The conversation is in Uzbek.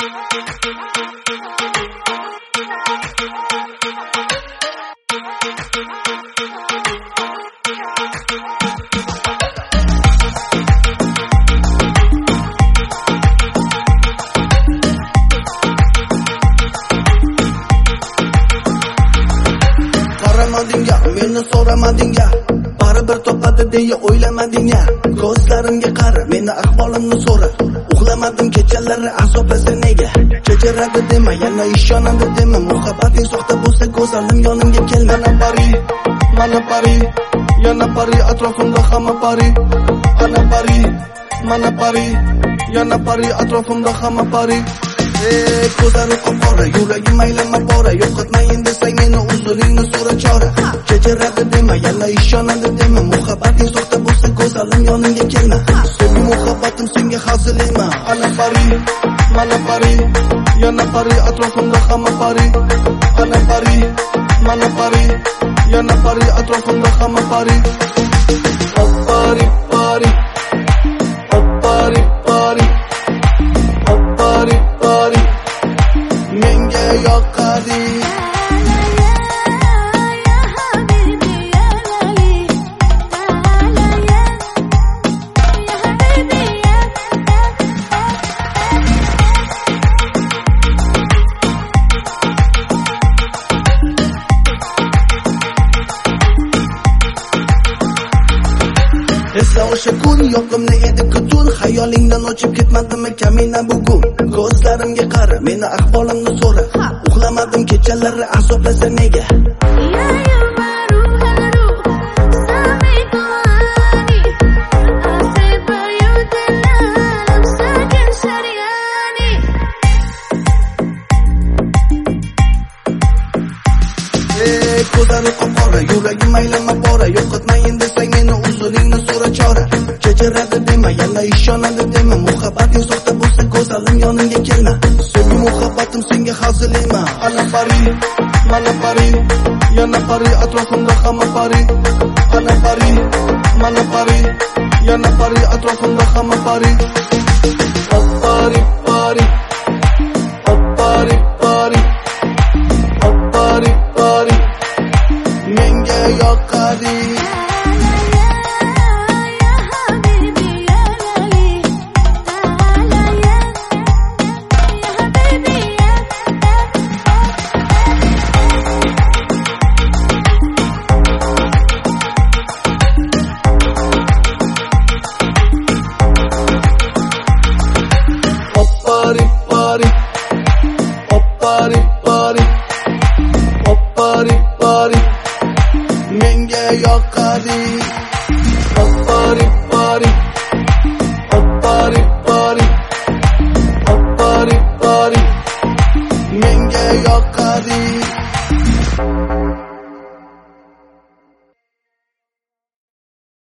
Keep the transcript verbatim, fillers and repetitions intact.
Qaramadingga, meni so'ramadingga, baribir topadi deya o'ylamadingga. Ko'zlarimga qara, meni ahvolimni so'ra. Uxlamadim kechalari azoblansa nega? Kechiradi dema, yana ishonadi dema. Muhabbating soxta bo'lsa ko'zalim yonimga kel. Mana pari, mana pari, yana pari, atrofimda hamma pari. Ana pari, mana pari, yana pari, atrofimda hamma pari. Ey ko'zlarim qora, yuragim aylama bora. Yo'qotmayin desang meni uzringni so'ra chora. Kechiradi dema, yana ishonadi dema. Muhabbating soxta bo'lsa ko'zalim yonimga kelma. Sevgi muhabbatim senga hazil ema. Ana pari, mana pari, yana pari, atrofimda hamma pari. Ana pari, mana pari, yana pari, atrofimda hamma pari. Pari pari, pari pari, pari pari, menga yoqadi. Esla o'sha kun yoqimli edi kutun, xayolingdan o'chib ketmadimi kamina bugun. Ko'zlarimga qara, meni ahvolimni so'ra. Uxlamadim kechalari azoblansa nega? Ey ko'zlarim qora, yuragim aylama bora. Yo'qotmayin desang meni uzringni so'ra chora. Kechiradi dema, yana ishonadi dema. Muhabbating soxta bo'lsa ko'zalim yonimga kelma. Sevgi muhabbatim senga hazil ema. Ana pari, mana pari, yana pari, atrofimda hamma pari. Ana pari, mana pari, yana pari, atrofimda hamma pari. Pari pari, pari pari, pari pari, menga yoqadi. Pari pari, pari pari, pari pari, menga yoqadi.